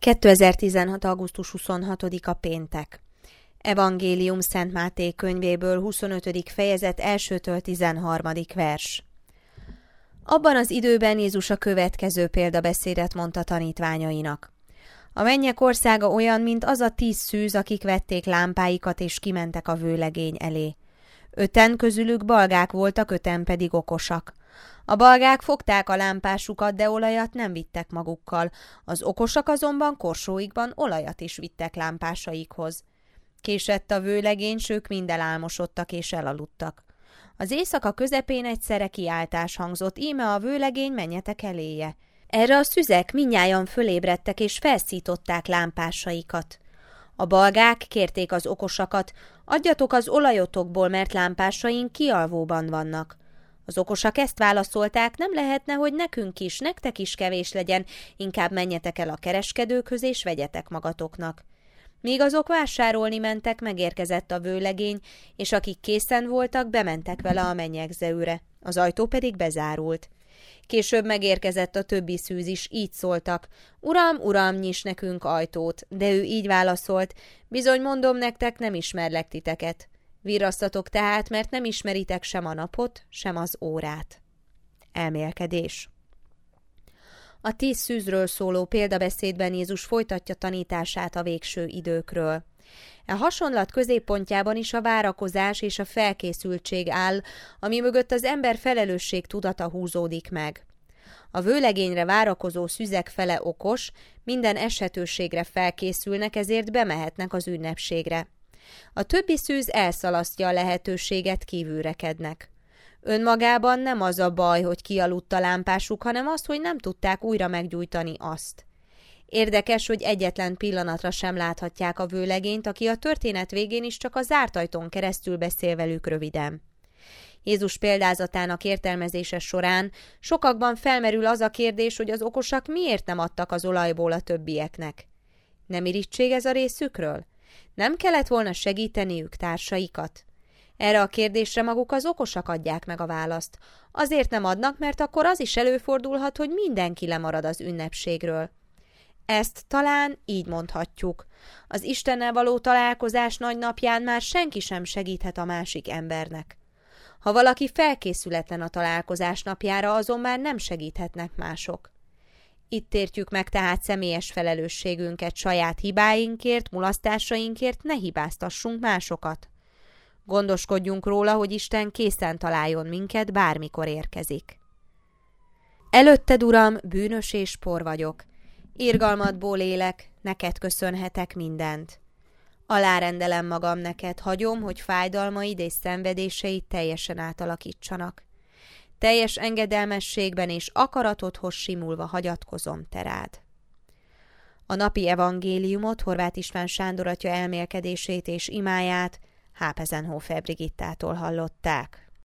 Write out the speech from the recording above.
2016. augusztus 26-a péntek. Evangélium Szent Máté könyvéből 25. fejezet 1-től 13. vers. Abban az időben Jézus a következő példabeszédet mondta tanítványainak. A mennyek országa olyan, mint az a 10 szűz, akik vették lámpáikat és kimentek a vőlegény elé. 5 közülük balgák voltak, 5 pedig okosak. A balgák fogták a lámpásukat, de olajat nem vittek magukkal, az okosak azonban korsóikban olajat is vittek lámpásaikhoz. Késett a vőlegény, s ők mind elálmosodtak és elaludtak. Az éjszaka közepén egyszerre kiáltás hangzott, íme a vőlegény, menjetek eléje. Erre a szüzek mindnyájan fölébredtek és felszították lámpásaikat. A balgák kérték az okosakat, adjatok az olajotokból, mert lámpásaink kialvóban vannak. Az okosak ezt válaszolták, nem lehetne, hogy nekünk is, nektek is kevés legyen, inkább menjetek el a kereskedőkhöz és vegyetek magatoknak. Míg azok vásárolni mentek, megérkezett a vőlegény, és akik készen voltak, bementek vele a mennyegzőre, az ajtó pedig bezárult. Később megérkezett a többi szűz is, így szóltak, Uram, Uram, nyiss nekünk ajtót, de ő így válaszolt, bizony mondom nektek, nem ismerlek titeket. Virrasztatok tehát, mert nem ismeritek sem a napot, sem az órát. Elmélkedés. A 10 szűzről szóló példabeszédben Jézus folytatja tanítását a végső időkről. A hasonlat középpontjában is a várakozás és a felkészültség áll, ami mögött az ember felelősség tudata húzódik meg. A vőlegényre várakozó szüzek fele okos, minden eshetőségre felkészülnek, ezért bemehetnek az ünnepségre. A többi szűz elszalasztja a lehetőséget, kívülrekednek. Önmagában nem az a baj, hogy kialudt a lámpásuk, hanem az, hogy nem tudták újra meggyújtani azt. Érdekes, hogy egyetlen pillanatra sem láthatják a vőlegényt, aki a történet végén is csak a zárt ajtón keresztül beszél velük röviden. Jézus példázatának értelmezése során sokakban felmerül az a kérdés, hogy az okosak miért nem adtak az olajból a többieknek. Nem irítség ez a részükről? Nem kellett volna segíteniük társaikat? Erre a kérdésre maguk az okosak adják meg a választ. Azért nem adnak, mert akkor az is előfordulhat, hogy mindenki lemarad az ünnepségről. Ezt talán így mondhatjuk. Az Istennel való találkozás nagy napján már senki sem segíthet a másik embernek. Ha valaki felkészületlen a találkozás napjára, azon már nem segíthetnek mások. Itt értjük meg tehát személyes felelősségünket, saját hibáinkért, mulasztásainkért ne hibáztassunk másokat. Gondoskodjunk róla, hogy Isten készen találjon minket, bármikor érkezik. Előtted, Uram, bűnös és por vagyok. Irgalmadból élek, neked köszönhetek mindent. Alárendelem magam neked, hagyom, hogy fájdalmaid és szenvedéseid teljesen átalakítsanak. Teljes engedelmességben és akaratodhoz simulva hagyatkozom te rád. A napi evangéliumot, Horváth István Sándor atya elmélkedését és imáját Hápezenhofer Brigittától hallották.